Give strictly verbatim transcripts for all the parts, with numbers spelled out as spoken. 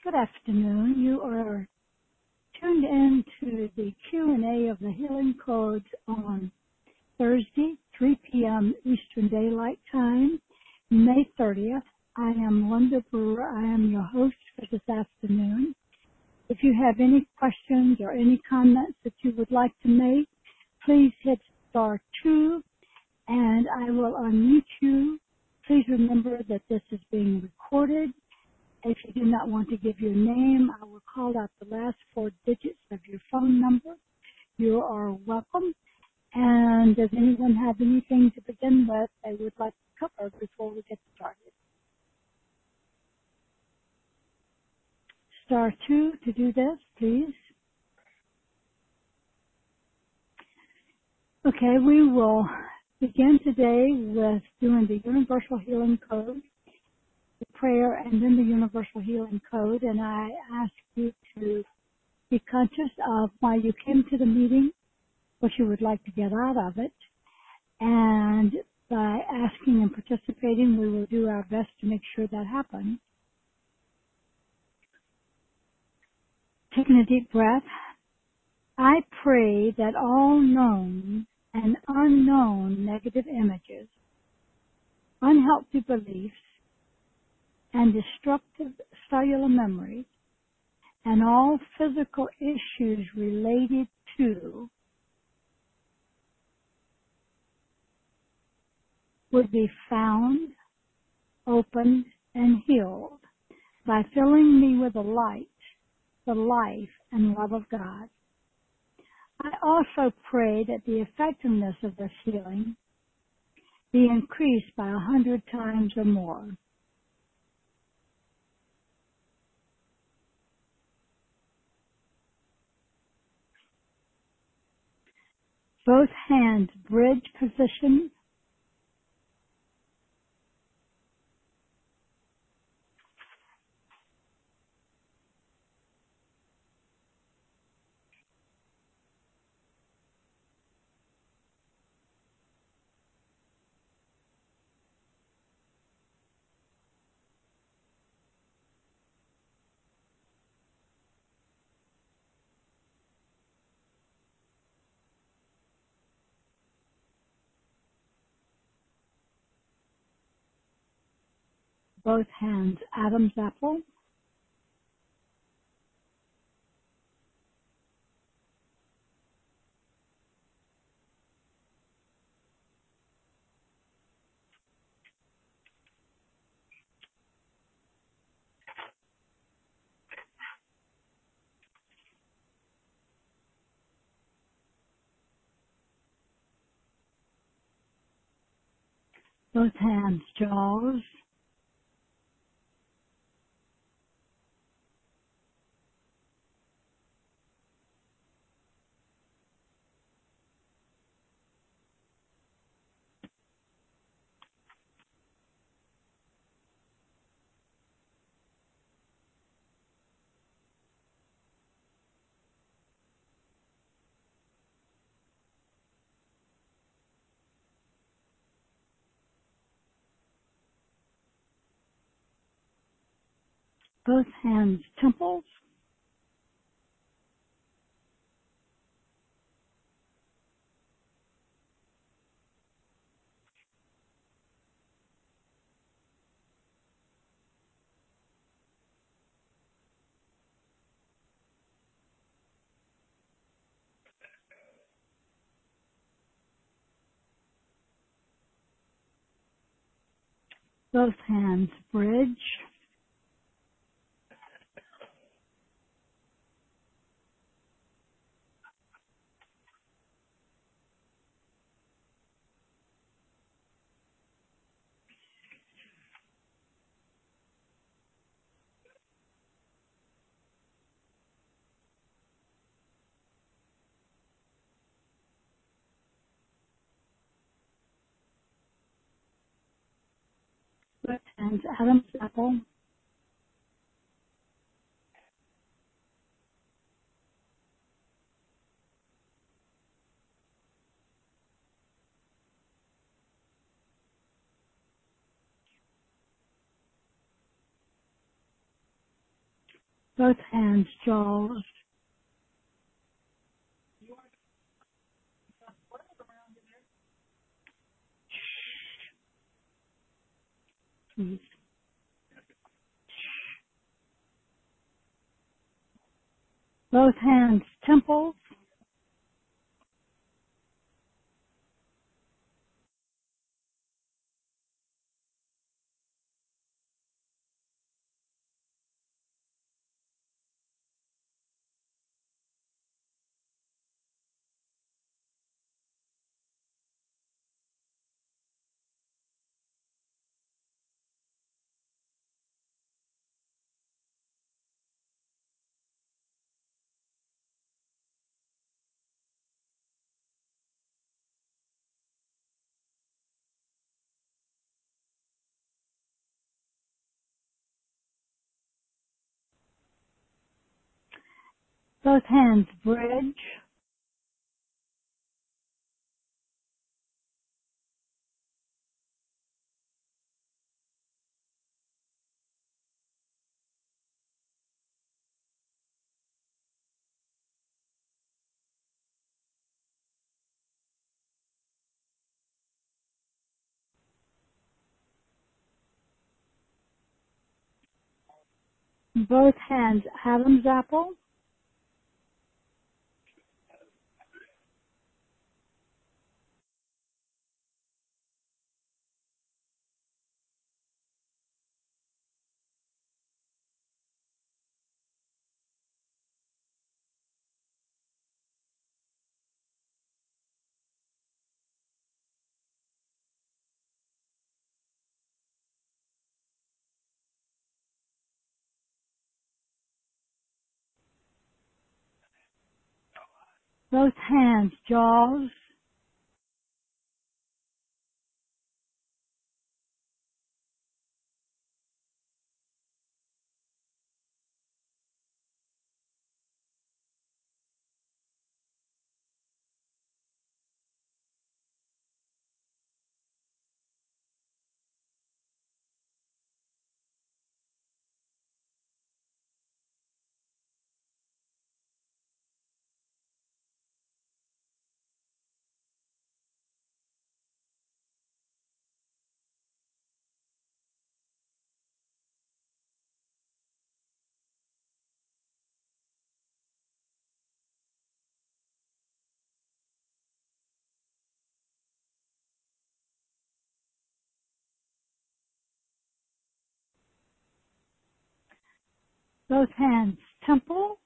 Good afternoon. You are tuned in to the Q and A of the Healing Codes on Thursday, three p.m. Eastern Daylight Time, May thirtieth. I am Linda Brewer. I am your host for this afternoon. If you have any questions or any comments that you would like to make, please hit star two and I will unmute you. Please remember that this is being recorded. If you do not want to give your name, I will call out the last four digits of your phone number. You are welcome. And does anyone have anything to begin with they would like to cover before we get started? Star two to do this, please. Okay, we will begin today with doing the Universal Healing Code, the prayer, and then the Universal Healing Code. And I ask you to be conscious of why you came to the meeting, what you would like to get out of it. And by asking and participating, we will do our best to make sure that happens. Taking a deep breath, I pray that all known and unknown negative images, unhealthy beliefs, and destructive cellular memories, and all physical issues related to would be found, opened, and healed by filling me with the light, the life, and love of God. I also pray that the effectiveness of this healing be increased by a hundred times or more. Both hands bridge position. Both hands Adam's apple. Both hands jaws. Both hands temples. Both hands bridge. Both hands Adam's apple. Both hands, jaws. Please. Both hands, temples. Both hands, bridge. Both hands, Adam's apple. Both hands, jaws. Both hands, temple.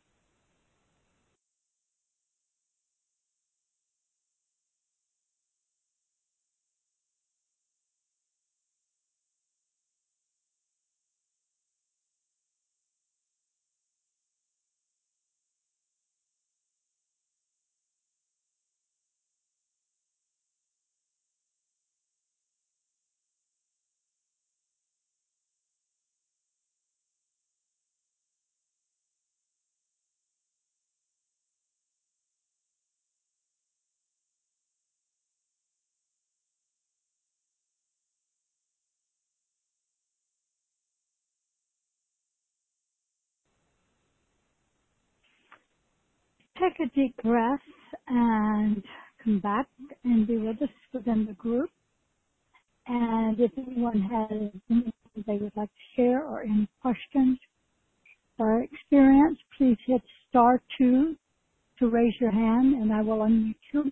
Take a deep breath and come back and be with us within the group. And if anyone has anything they would like to share or any questions or experience, please hit star two to raise your hand and I will unmute you.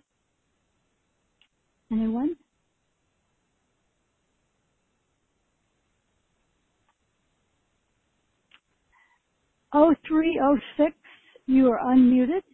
Anyone? oh three oh six, you are unmuted.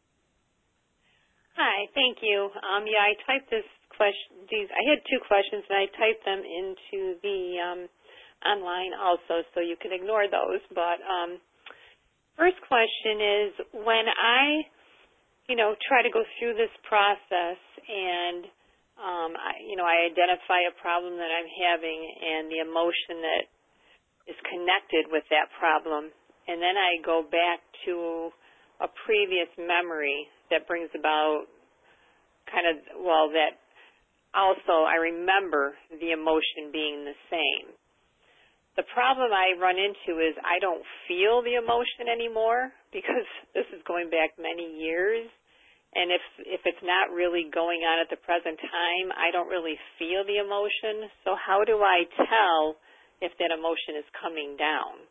Hi, thank you. Um, yeah, I typed this question. These I had two questions, and I typed them into the um, online also, so you can ignore those. But um, first question is, when I, you know, try to go through this process, and um, I, you know, I identify a problem that I'm having and the emotion that is connected with that problem, and then I go back to a previous memory that brings about kind of, well, that also I remember the emotion being the same. the problem I run into is I don't feel the emotion anymore because this is going back many years. And if if it's not really going on at the present time, I don't really feel the emotion. So how do I tell if that emotion is coming down?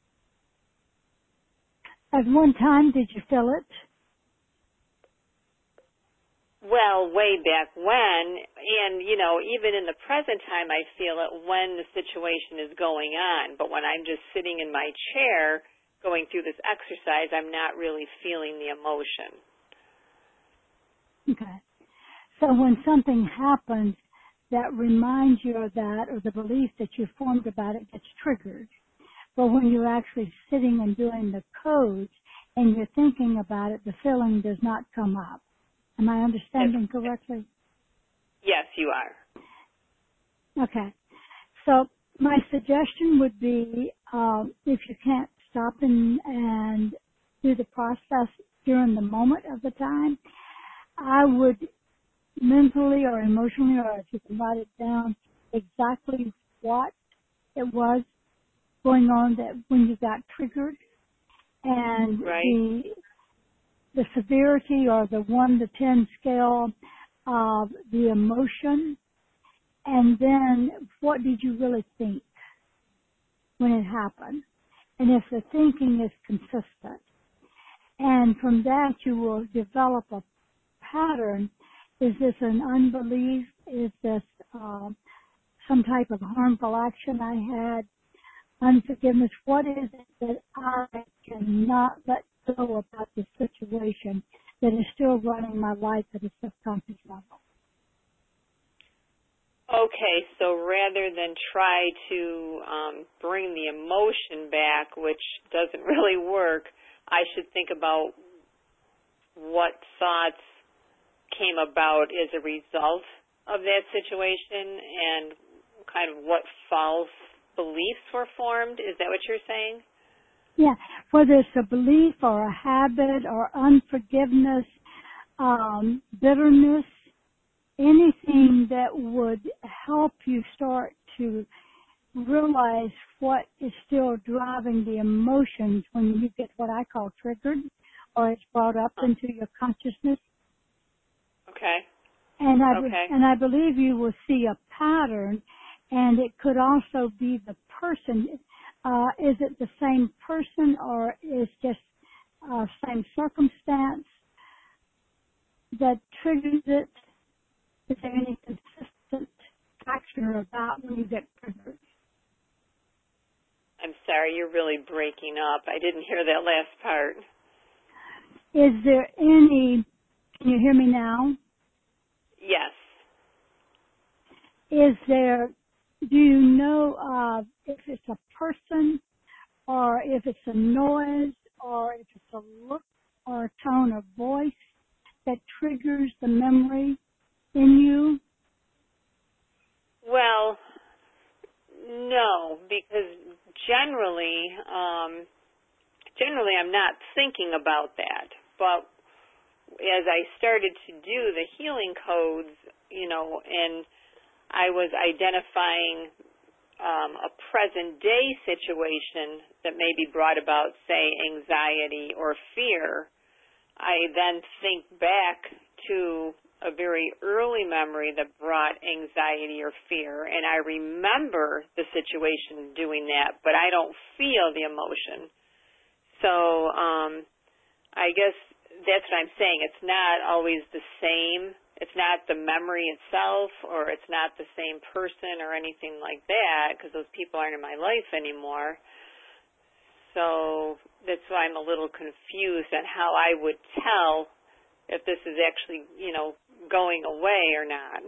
At one time, did you feel it? Well, way back when, and, you know, even in the present time, I feel it when the situation is going on. But when I'm just sitting in my chair going through this exercise, I'm not really feeling the emotion. Okay. So when something happens that reminds you of that or the belief that you formed about it gets triggered. But when you're actually sitting and doing the codes and you're thinking about it, the feeling does not come up. Am I understanding correctly? Yes, you are. Okay. So my suggestion would be um, if you can't stop and, and do the process during the moment of the time, I would mentally or emotionally, or if you can write it down, exactly what it was going on that when you got triggered and Right. the the severity or the one to ten scale of the emotion, and then what did you really think when it happened, and if the thinking is consistent. And from that you will develop a pattern. Is this an unbelief? Is this uh, some type of harmful action I had? Unforgiveness? What is it that I cannot let go about this situation that is still running my life at a subconscious level? Okay, so rather than try to um, bring the emotion back, which doesn't really work, I should think about what thoughts came about as a result of that situation and kind of what false beliefs were formed. Is that what you're saying? Yeah, whether it's a belief or a habit or unforgiveness, um, bitterness, anything that would help you start to realize what is still driving the emotions when you get what I call triggered or it's brought up Huh. into your consciousness. Okay. And I, Okay. and I believe you will see a pattern, and it could also be the person. Uh, is it the same person or is just uh, same circumstance that triggers it? Is there any consistent factor about when you get triggered? I'm sorry, you're really breaking up. I didn't hear that last part. Is there any, can you hear me now? Yes. Is there, do you know uh, if it's a person or if it's a noise or if it's a look or a tone of voice that triggers the memory in you? Well, no, because generally, um, generally I'm not thinking about that. But as I started to do the healing codes, you know, and I was identifying um, a present day situation that maybe brought about, say, anxiety or fear, I then think back to a very early memory that brought anxiety or fear, and I remember the situation doing that, but I don't feel the emotion. So um, I guess that's what I'm saying. It's not always the same. It's not the memory itself, or it's not the same person or anything like that, because those people aren't in my life anymore. So that's why I'm a little confused on how I would tell if this is actually, you know, going away or not.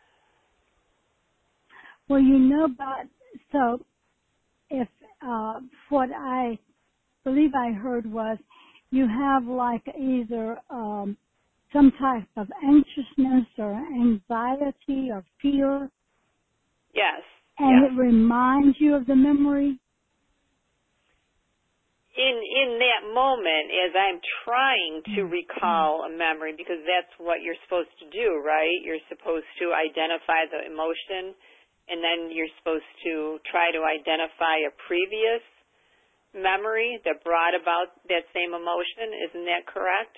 Well, you know, but so if uh, what I believe I heard was you have like either um, some type of anxiousness or anxiety or fear, Yes, and yes. it reminds you of the memory. In in that moment, as I'm trying to recall a memory, because that's what you're supposed to do, right? You're supposed to identify the emotion and then you're supposed to try to identify a previous memory that brought about that same emotion. Isn't that correct?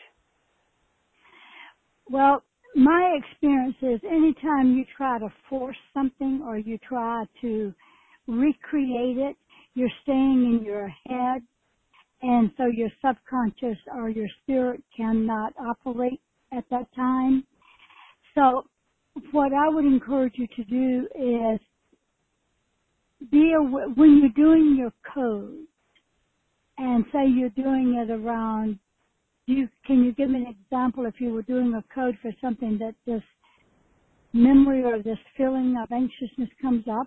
Well, my experience is anytime you try to force something or you try to recreate it, you're staying in your head, and so your subconscious or your spirit cannot operate at that time. So what I would encourage you to do is be aware, when you're doing your code, and say you're doing it around, you, can you give me an example if you were doing a code for something that this memory or this feeling of anxiousness comes up?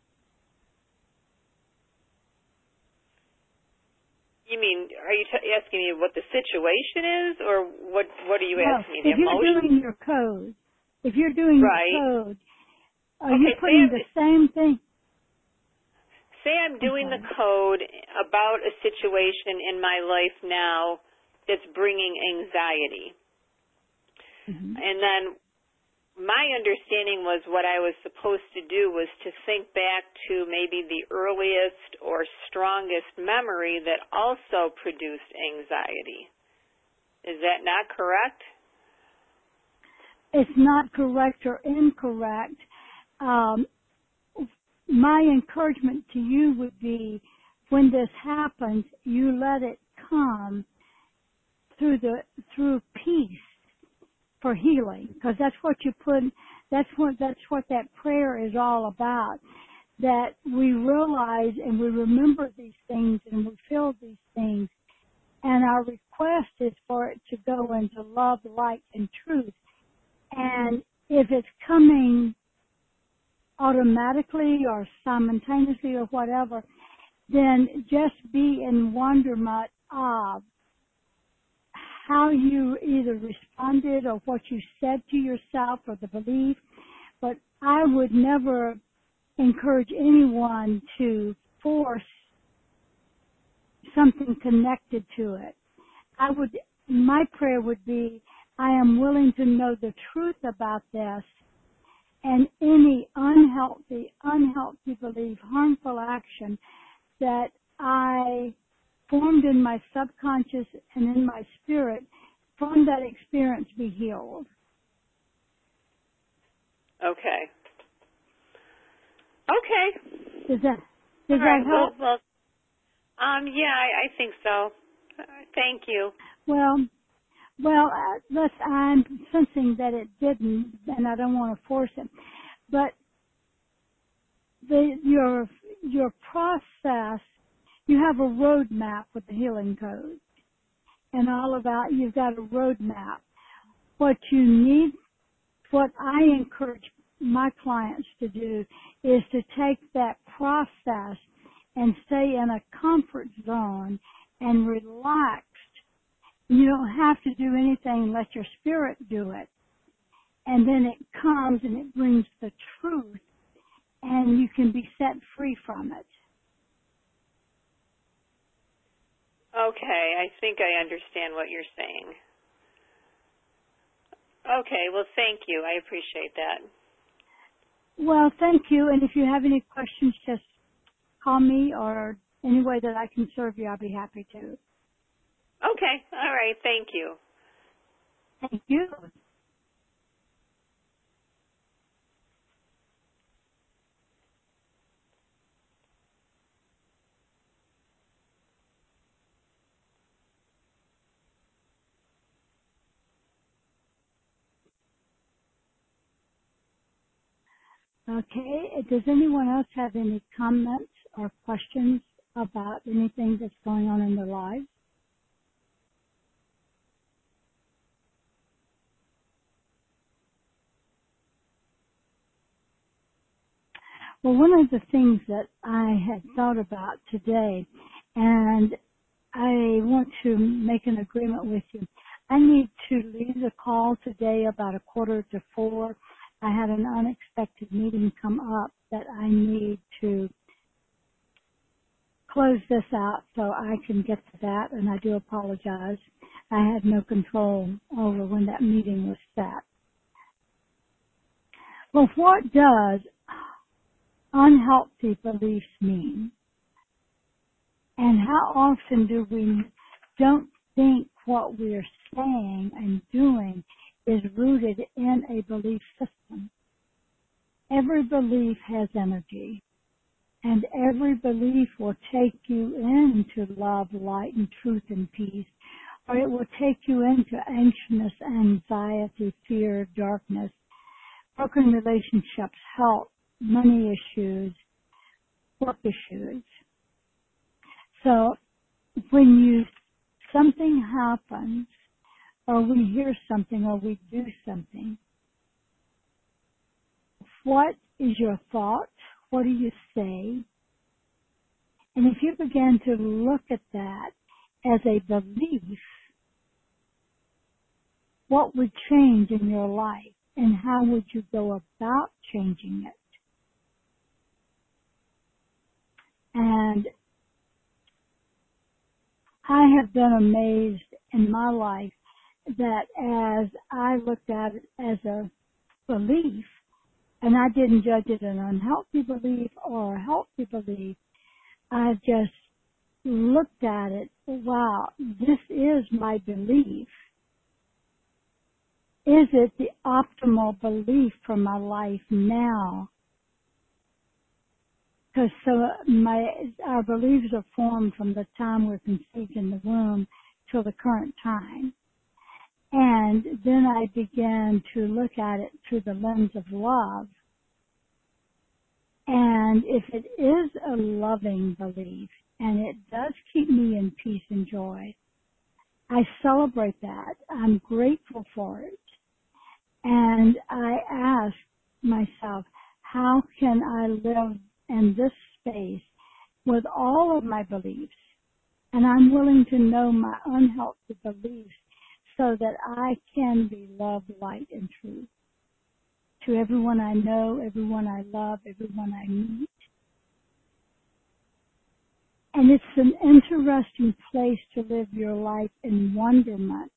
You mean, are you t- asking me what the situation is, or what What are you No, asking me, the if you're emotion? doing your code, if you're doing Right. your code, are Okay, you putting the same thing? Say I'm doing Okay. the code about a situation in my life now that's bringing anxiety. Mm-hmm. And then my understanding was what I was supposed to do was to think back to maybe the earliest or strongest memory that also produced anxiety. Is that not correct? It's not correct or incorrect. Um, my encouragement to you would be, when this happens, you let it come through the through peace for healing, because that's what you put. That's what that's what that prayer is all about. That we realize and we remember these things and we feel these things, and our request is for it to go into love, light, and truth. And if it's coming automatically or simultaneously or whatever, then just be in wonderment of how you either responded or what you said to yourself or the belief. But I would never encourage anyone to force something connected to it. I would, my prayer would be, I am willing to know the truth about this, and any unhealthy, unhealthy belief, harmful action that I formed in my subconscious and in my spirit, from that experience be healed. Okay. Okay. Does that, does All right. that help? Well, well, um, yeah, I, I think so. Uh, thank you. Well, well, uh, let's, I'm sensing that it didn't, and I don't want to force it. But the, your, your process, you have a roadmap with the healing code. And all about, you've got a roadmap. What you need, what I encourage my clients to do is to take that process and stay in a comfort zone and relaxed. You don't have to do anything, let your spirit do it. And then it comes and it brings the truth, and you can be set free from it. Okay, I think I understand what you're saying. Okay, well, thank you. I appreciate that. Well, thank you. And if you have any questions, just call me, or any way that I can serve you, I'll be happy to. Okay, all right, thank you. Thank you. Okay. Does anyone else have any comments or questions about anything that's going on in their lives? Well, one of the things that I had thought about today, and I want to make an agreement with you. I need to leave the call today about a quarter to four. I had an unexpected meeting come up that I need to close this out so I can get to that, and I do apologize. I had no control over when that meeting was set. Well, what does unhealthy beliefs mean? And how often do we don't think what we're saying and doing is rooted in a belief system? Every belief has energy, and every belief will take you into love, light, and truth and peace, or it will take you into anxiousness, anxiety, fear, darkness, broken relationships, health, money issues, work issues. So when you something happens, or we hear something, or we do something, what is your thought? What do you say? And if you begin to look at that as a belief, what would change in your life, and how would you go about changing it? And I have been amazed in my life that as I looked at it as a belief, and I didn't judge it an unhealthy belief or a healthy belief, I just looked at it, wow, this is my belief. Is it the optimal belief for my life now? Because so my our beliefs are formed from the time we're conceived in the womb till the current time. And then I began to look at it through the lens of love. And if it is a loving belief, and it does keep me in peace and joy, I celebrate that. I'm grateful for it. And I ask myself, how can I live in this space with all of my beliefs? And I'm willing to know my unhealthy beliefs so that I can be love, light, and truth to everyone I know, everyone I love, everyone I meet. And it's an interesting place to live your life in wonderment.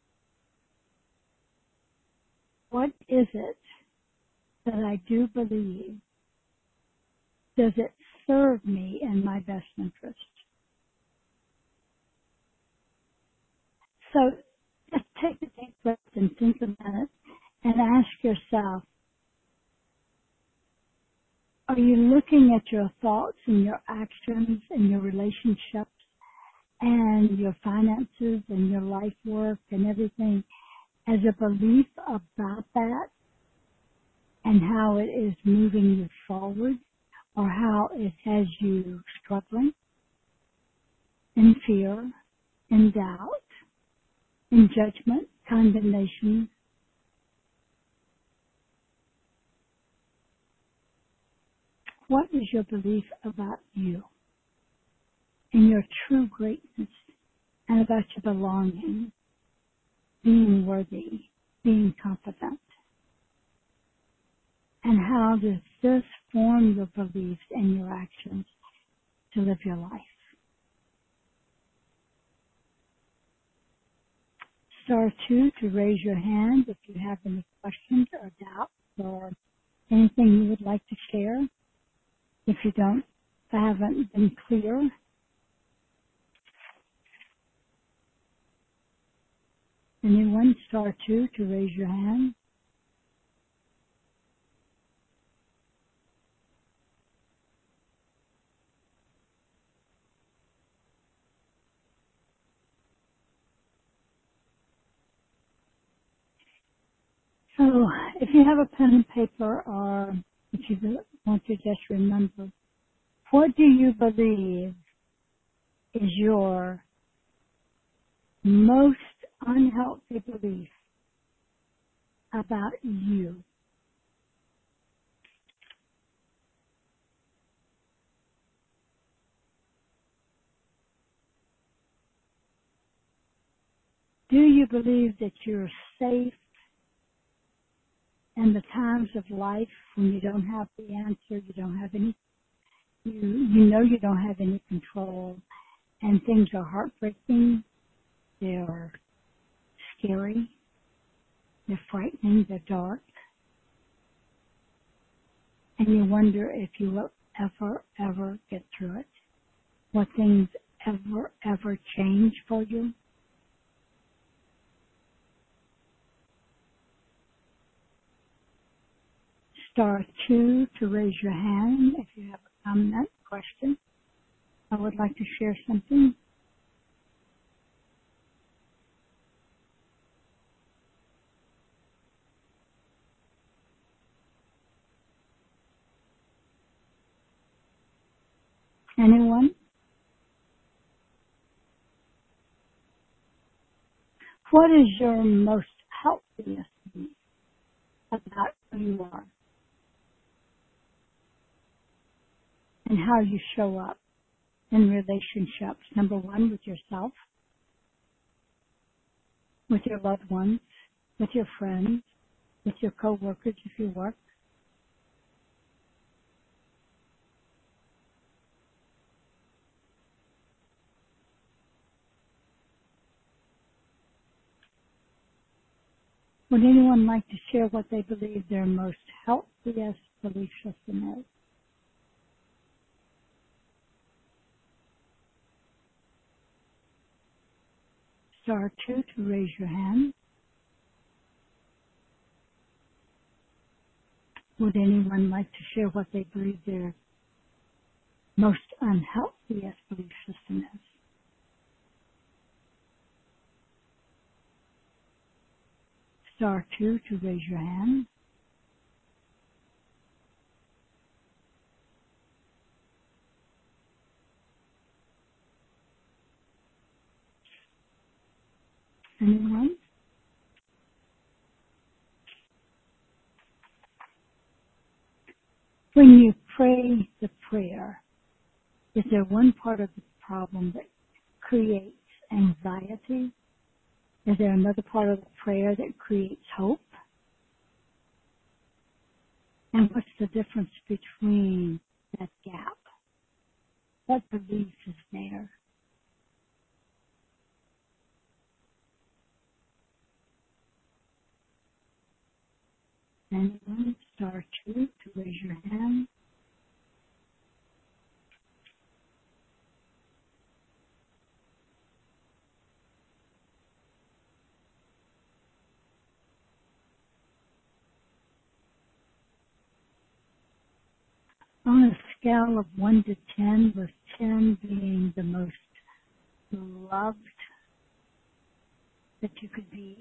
What is it that I do believe? Does it serve me in my best interest? So just take a deep breath and think a minute and ask yourself, are you looking at your thoughts and your actions and your relationships and your finances and your life work and everything as a belief about that and how it is moving you forward, or how it has you struggling in fear, in doubt, in judgment, condemnation? What is your belief about you and your true greatness, and about your belonging, being worthy, being confident? And how does this form your beliefs and your actions to live your life? Star two to raise your hand if you have any questions or doubts or anything you would like to share. If you don't, if I haven't been clear. Anyone, star two to raise your hand. So if you have a pen and paper, or if you want to just remember, what do you believe is your most unhealthy belief about you? Do you believe that you're safe in the times of life when you don't have the answer, you don't have any, you, you know you don't have any control, and things are heartbreaking, they're scary, they're frightening, they're dark? and you wonder if you will ever, ever get through it. Will things ever, ever change for you? Star two to raise your hand if you have a comment, question. I would like to share something. Anyone? What is your most healthiest belief about who you are and how you show up in relationships? Number one, with yourself, with your loved ones, with your friends, with your coworkers if you work. Would anyone like to share what they believe their most healthiest belief system is? Star two to raise your hand. Would anyone like to share what they believe their most unhealthiest belief system is? Star two to raise your hand. Anyone? When you pray the prayer, is there one part of the problem that creates anxiety? Is there another part of the prayer that creates hope? And what's the difference between that gap? What belief is there? Anyone? Star two to raise your hand. On a scale of one to ten, with ten being the most loved that you could be,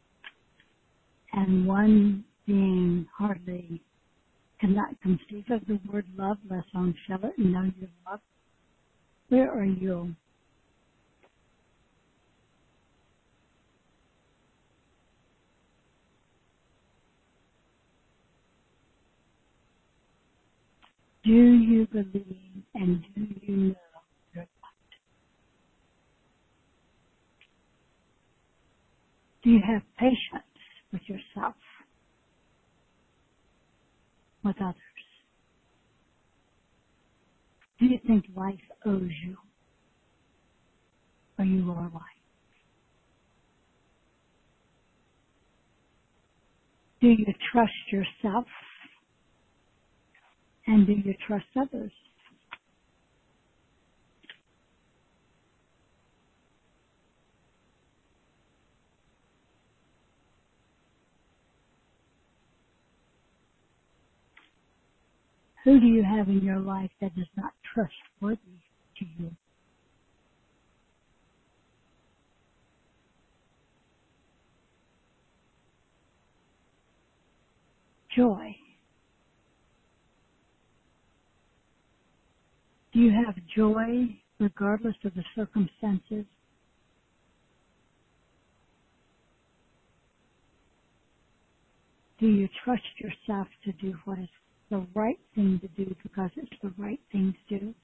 and one being hardly cannot conceive of the word love, less on shall it and know you love. Where are you? Do you believe and do you know your love? Do you have patience with yourself, with others? Do you think life owes you, or you are life? Do you trust yourself, and do you trust others? Who do you have in your life that is not trustworthy to you? Joy. Do you have joy regardless of the circumstances? Do you trust yourself to do what is the right thing to do because it's the right thing to do?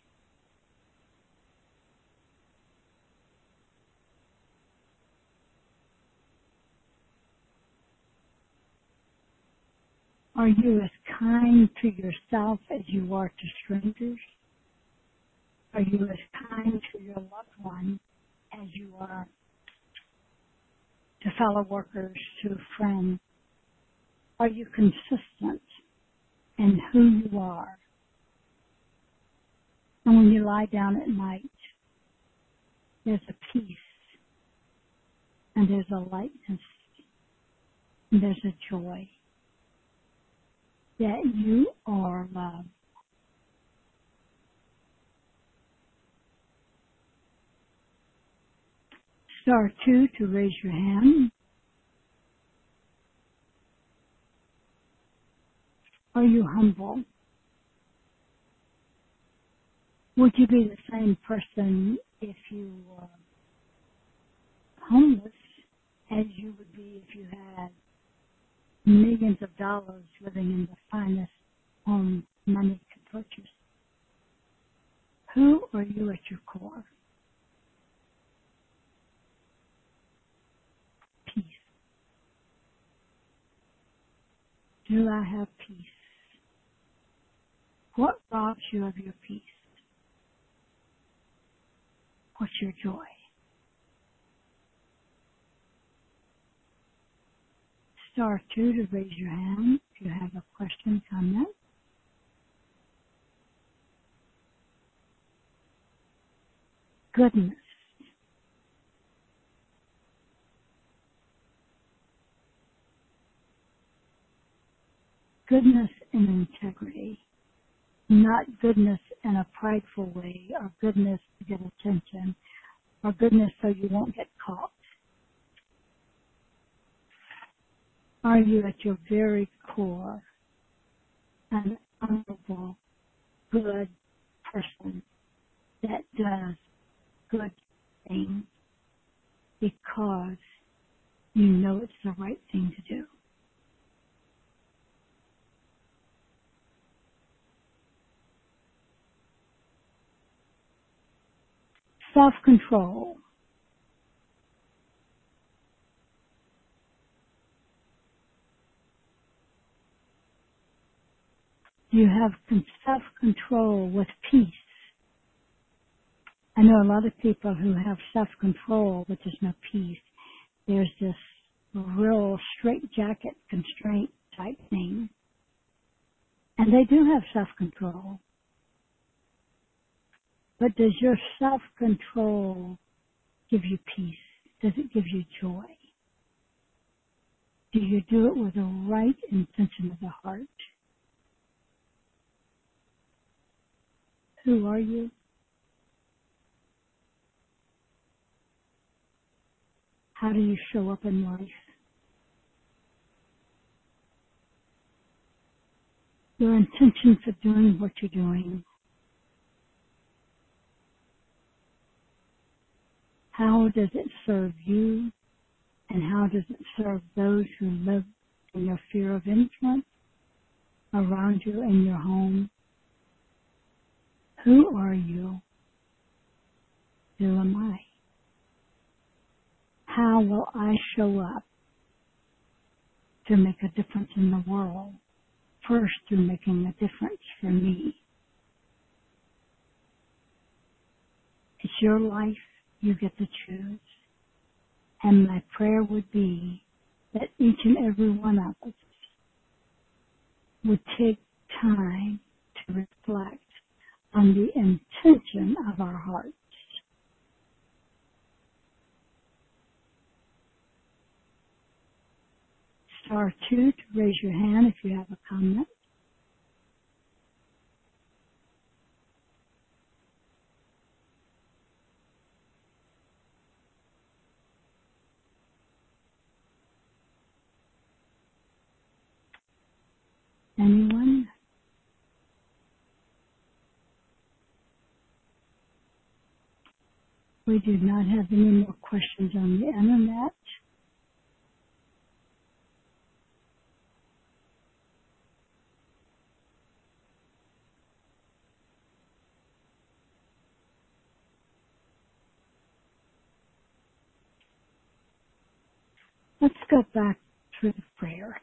Are you as kind to yourself as you are to strangers? Are you as kind to your loved one as you are to fellow workers, to friends? Are you consistent and who you are. And when you lie down at night, there's a peace, and there's a lightness, and there's a joy that you are loved. Star two to raise your hand. Are you humble? Would you be the same person if you were homeless as you would be if you had millions of dollars living in the finest home money could purchase? Who are you at your core? Peace. Do I have peace? What robs you of your peace? What's your joy? Star two to raise your hand if you have a question, comment. Goodness. Goodness and integrity. Not goodness in a prideful way, or goodness to get attention, or goodness so you won't get caught. Are you at your very core an honorable, good person that does good things because you know it's the right thing to do? Self-control. You have self-control with peace. I know a lot of people who have self-control, but there's no peace. There's this real straitjacket constraint type thing. And they do have self-control. But does your self-control give you peace? Does it give you joy? Do you do it with the right intention of the heart? Who are you? How do you show up in life? Your intention for doing what you're doing. How does it serve you? And how does it serve those who live in your sphere of influence around you in your home? Who are you? Who am I? How will I show up to make a difference in the world? First, through making a difference for me. It's your life. You get to choose. And my prayer would be that each and every one of us would take time to reflect on the intention of our hearts. Star two to raise your hand if you have a comment. Anyone? We do not have any more questions on the internet. Let's go back to the prayer.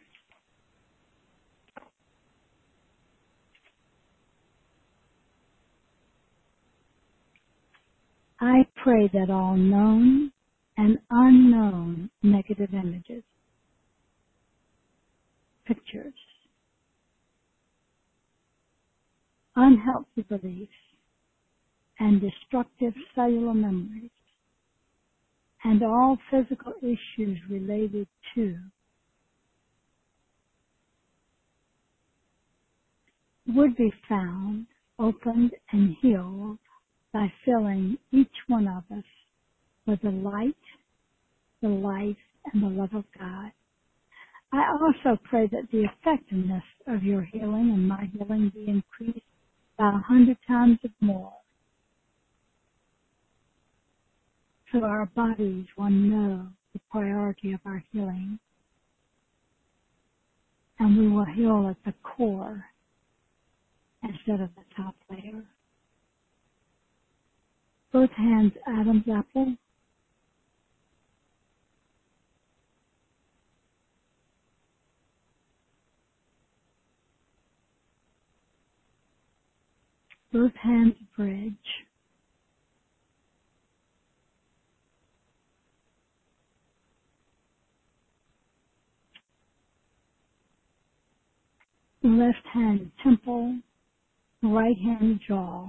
I pray that all known and unknown negative images, pictures, unhealthy beliefs, and destructive cellular memories, and all physical issues related to would be found, opened, and healed by filling each one of us with the light, the life, and the love of God. I also pray that the effectiveness of your healing and my healing be increased by a hundred times more, so our bodies will know the priority of our healing, and we will heal at the core instead of the top layer. Both hands, Adam's apple. Both hands, bridge. Left hand, temple. Right hand, jaw.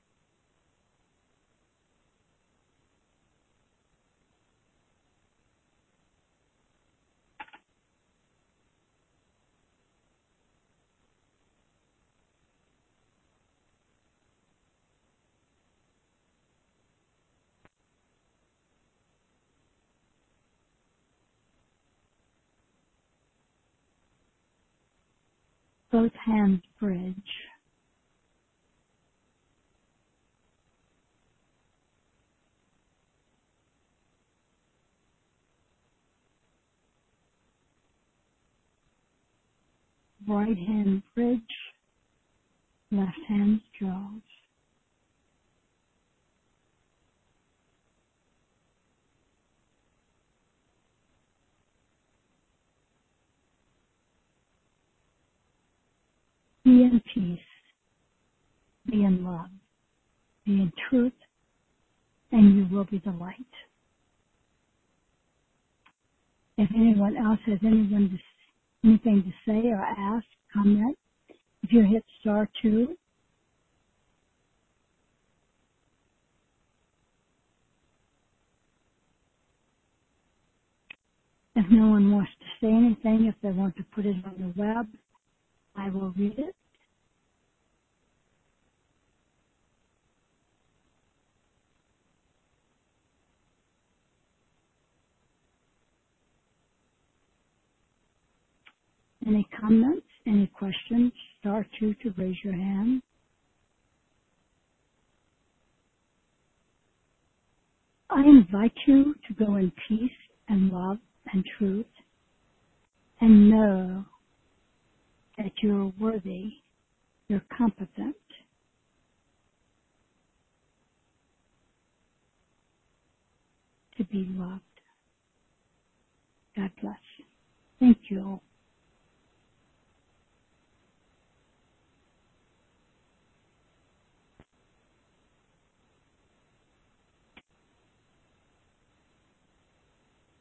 Both hands, bridge. Right hand, bridge. Left hand, jaws. Be in peace. Be in love. Be in truth, and you will be the light. If anyone else has anyone to, anything to say or ask, comment, if you hit star two, if no one wants to say anything, if they want to put it on the web, I will read it. Any comments, any questions, star two to raise your hand. I invite you to go in peace and love and truth and know that you're worthy, you're competent to be loved. God bless. Thank you all.